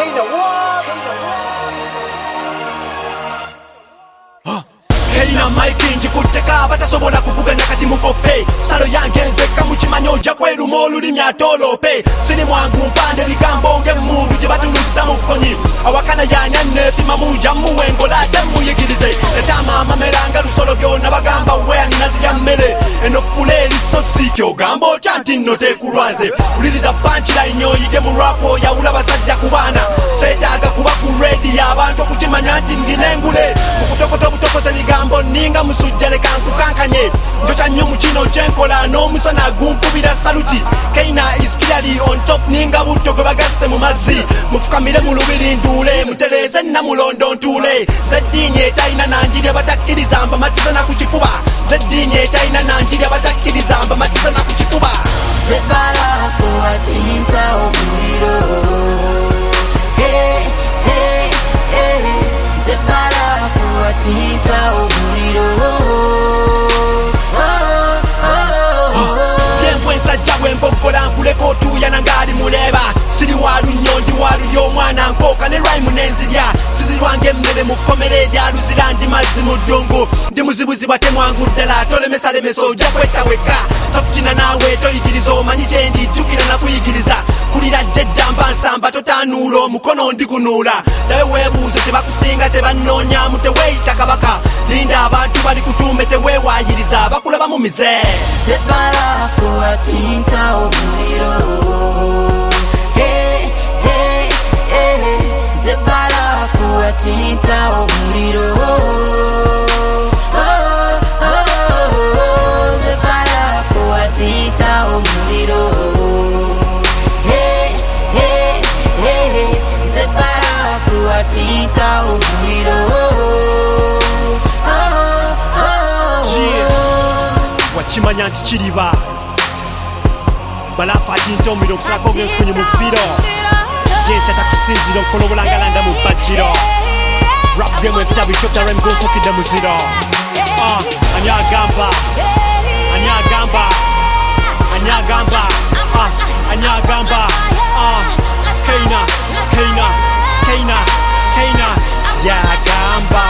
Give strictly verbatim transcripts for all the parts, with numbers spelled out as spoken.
Kina Walk. Kina Mike njikutteka batasobola kuvuganya kati mukope salo yange nzekka mukimanyo ojja kweruma olulimi atolope siri mwangu mpande bigambo ng'emmundu gye batunuza mu kkonyi awakana yanya neepima muja muwengola ate muyigirize ekyamaama meranga lusolo byonna bagamba weaninazi ya mmere eno fula erisosi ogamba otya nti nno tekulwaze uliriza punchline oyige mu rapo yawula basajja ku baana seetaaga kuba ku redi abantu okukimanya nti ndina engule mukutokoto obutokose bigambo ninga musujja leka nkukankanye njoca nnyo mu kino kyenkola n'omusana gunkubira saluti Kina is clearly on top ninga butto gwe bagasse mu mazzi mufukamire mu lubiri nduule mutereeze namulondo ntuule zeddiini etalina nanjirya batakkiriza mbamatiza na ku kifuba zeddiini etalina nanjirya batakkiriza mbamatiza na ku kifuba zebalafu watinta omuliro hey, hey, hey. Zebalafu watinta omuliro ensajja bwembogola nkuleka otuuyana ng'ali muleba siri walunnyo ndi walulya omwana nkooka ne rhyme nenzirya sizirwanga emmere mu kkomera eryaluzira ndi mazzi mu ddungu ndi muzibuzibwa temwangu ddala tolemesalemesa ojja kwetta wekka tafutina naawe toyigiriza omanyi kyendi jjukira nakuyigiriza kulira jedda mba nsamba totaanuula omukono ndigunuula naye weebuuze kye bakusinga kye bannoonyaamu teweeyita kabaka linda abantu bali kutuume teweewaayiriza bakulaba mu mize zebalafu watinta omuliro hey, hey, hey. Zebalafu watinta omuliro zebalafu watinta omuliro hey, hey, hey. Zebalafu watinta omuliro wakimanya nti kiriba balafu atinta omuliro okusalako ng'enkunyi mu bbiro gyenkyasa kusinzira okukola obulangalanda mu bbajjiro rap game ebitabu ekyokya rem gonfukidde muziro ani agamba ani agamba ani agamba ani agamba Kina Kina Kina Kina yagamba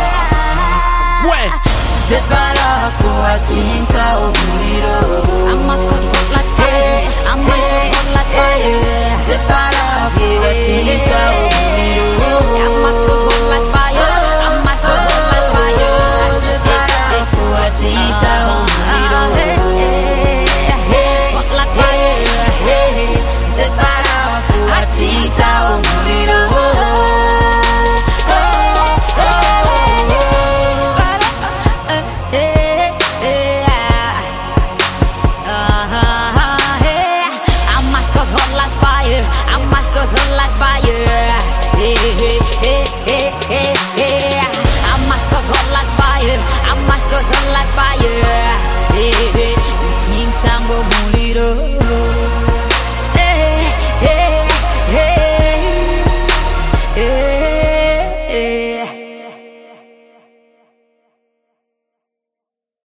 we zebalafu watinta omuliro I must go hot like fire I must go hot like fire zebalafu watinta omuliro I must go hot like fire I must go hot like fire zebalafu watinta omuliro hot like fire zebalafu watinta omuliro I must go hot like fire. Hey, hey, hey, hey, hey.